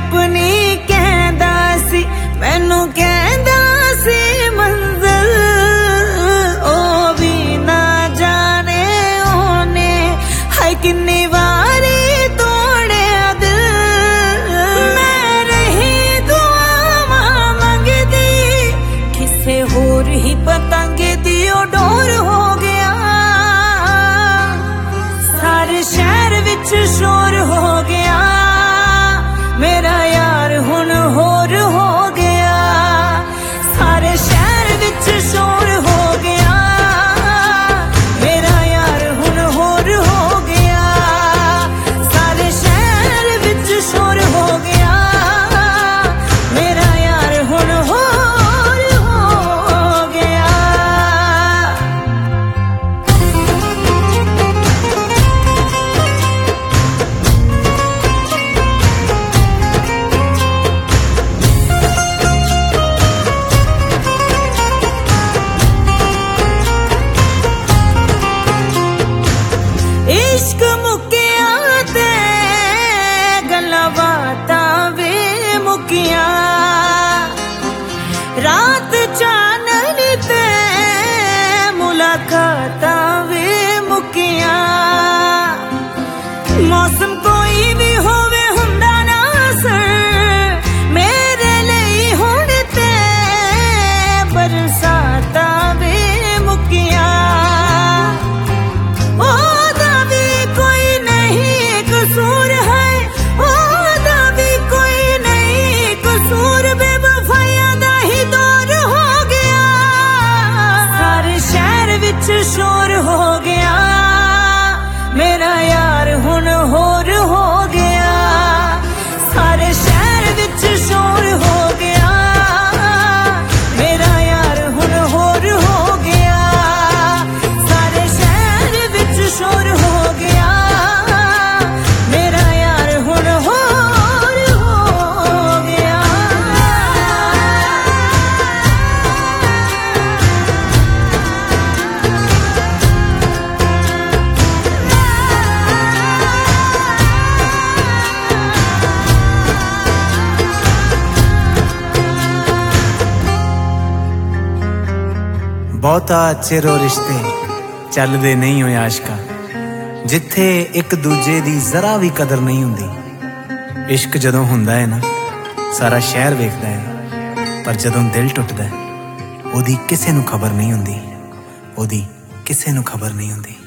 अपनी कहंदा सी, मैनू कहंदा सी मंजिल, ओ भी ना जाने ओने हाय किन्नी वारी तोड़िया दिल। मैं रही दुआवां मंगदी, किसे होर ही पतंग दी ओ डोर हो गया। सारे शहर विच शोर हो गया, मेरा यार हुण होर हो गया। सारे शहर विच शोर हो गया, मेरा यार हुण होर हो गया। सारे शहर विच शोर हो गया, मेरा यार हुण होर हो गया। इश्क मुकिया ते गल्लां बातां वे मुकिया, रात चानन ते मुलाकातां वे मुकिया। मौसम कोई भी होवे हुंदा ना असर, मेरे लिए हुण ते बरसातां वे मुकिया। ओदा भी कोई नहीं कसूर है, ओदा भी कोई नहीं कसूर, बेवफाइयां दा ही दौर हो गया। सारे शहर विच शोर हो गया, मेरा यार हुण होर हो गया। सारे शहर विच शोर हो गया, मेरा यार हुण होर हो गया। सारे शहर विच शोर हो गया, मेरा यार हुण होर हो गया। बहुता चिरो रिश्ते चलदे नहीं होए आशका, जिथे एक दूजे दी जरा भी कदर नहीं हुंदी। इश्क जदों हुंदा है ना, सारा शहर वेखदा है, पर जदों दिल टुटदा है, ओदी किसे नूं खबर नहीं हुंदी, ओदी किसे नूं खबर नहीं हुंदी।